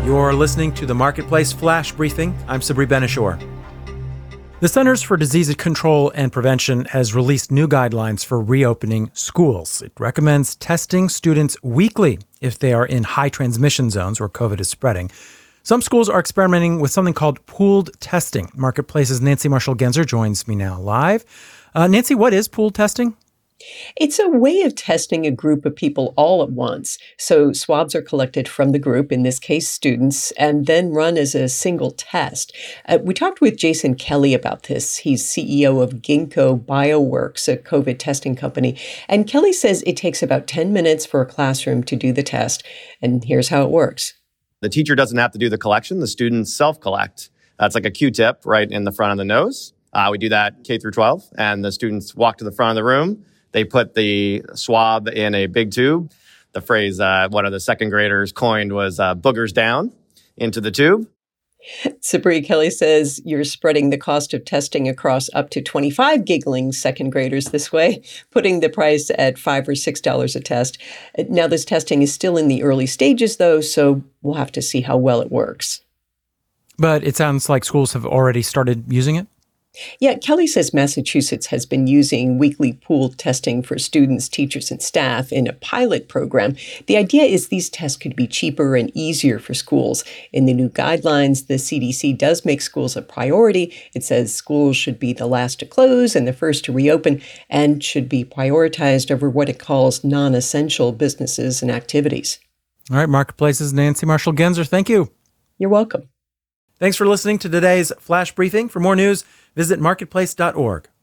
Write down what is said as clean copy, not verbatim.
You're listening to the Marketplace Flash Briefing. I'm Sabri Ben-Achour. The Centers for Disease Control and Prevention has released new guidelines for reopening schools. It recommends testing students weekly if they are in high transmission zones where COVID is spreading. Some schools are experimenting with something called pooled testing. Marketplace's Nancy Marshall-Genzer joins me now live. Nancy, what is pooled testing? It's a way of testing a group of people all at once. So swabs are collected from the group, in this case students, and then run as a single test. We talked with Jason Kelly about this. He's CEO of Ginkgo Bioworks, a COVID testing company. And Kelly says it takes about 10 minutes for a classroom to do the test. And here's how it works. The teacher doesn't have to do the collection. The students self-collect. That's like a Q-tip right in the front of the nose. We do that K through 12, and the students walk to the front of the room. They put the swab in a big tube. The phrase one of the second graders coined was boogers down into the tube. Sabri, Kelly says you're spreading the cost of testing across up to 25 giggling second graders this way, putting the price at $5 or $6 a test. Now, this testing is still in the early stages, though, so we'll have to see how well it works. But it sounds like schools have already started using it? Yeah, Kelly says Massachusetts has been using weekly pooled testing for students, teachers, and staff in a pilot program. The idea is these tests could be cheaper and easier for schools. In the new guidelines, the CDC does make schools a priority. It says schools should be the last to close and the first to reopen, and should be prioritized over what it calls non-essential businesses and activities. All right, Marketplace's Nancy Marshall-Genzer, thank you. You're welcome. Thanks for listening to today's Flash Briefing. For more news, visit marketplace.org.